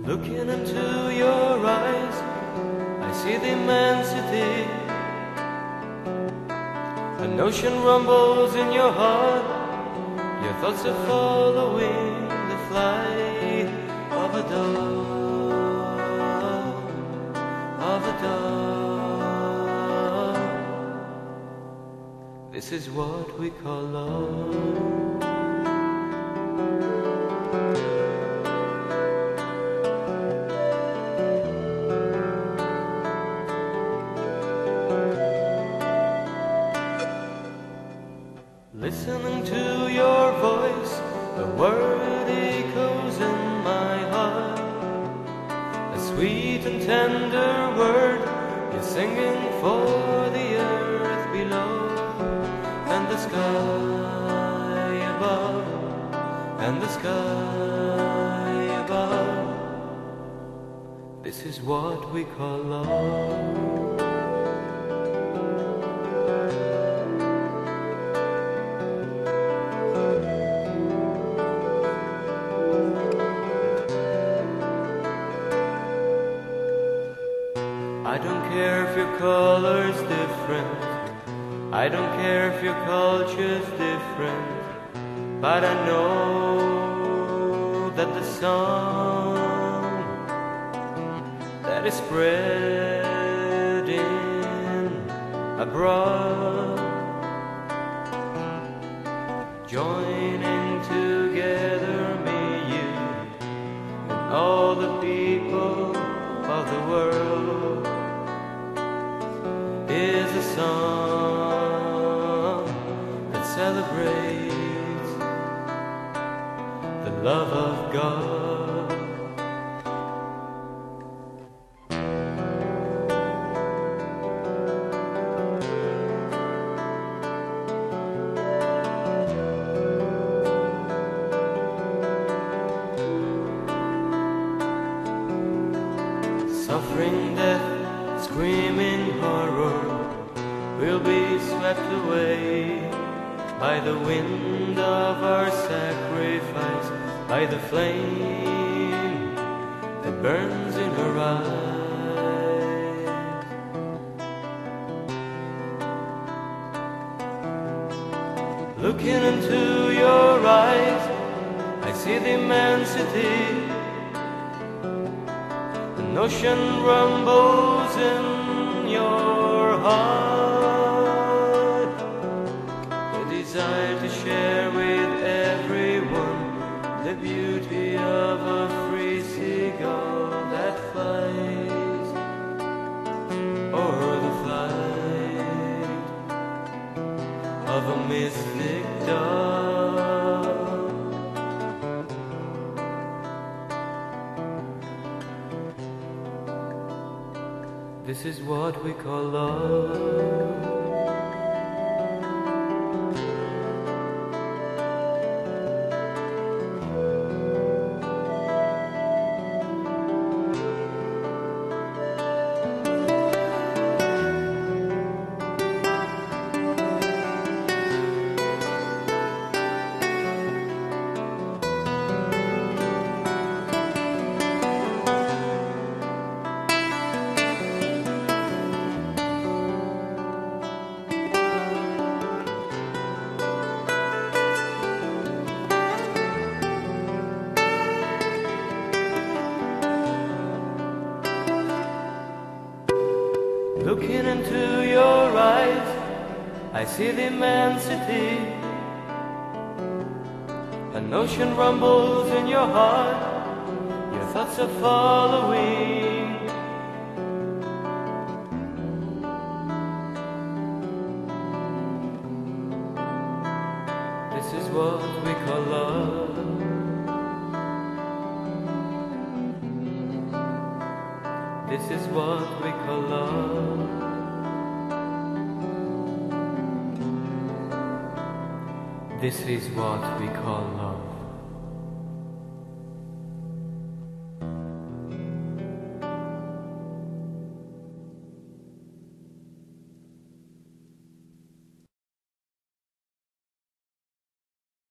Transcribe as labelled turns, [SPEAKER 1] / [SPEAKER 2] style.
[SPEAKER 1] Looking into your eyes, I see the immensity. An ocean rumbles in your heart. Your thoughts are following the flight of a dove, of a dove. This is what we call love. Listening to your voice, a word echoes in my heart. A sweet and tender word, you're singing for the earth below, and the sky above, and the sky above. This is what we call love. I don't care if your color's different, I don't care if your culture's different, but I know that the song that is spreading abroad, joining together me, you, and all the people of the world, is a song that celebrates the love of God. Suffering, death, screaming horror will be swept away by the wind of our sacrifice, by the flame that burns in her eyes. Looking into your eyes, I see the immensity. An ocean rumbles in your heart, a desire to share with everyone the beauty of a free seagull that flies over the flight of a mystic dove. This is what we call love. Looking into your eyes, I see the immensity. An ocean rumbles in your heart, your thoughts are following. This is what we call love. This is what we call love. This is what we call love.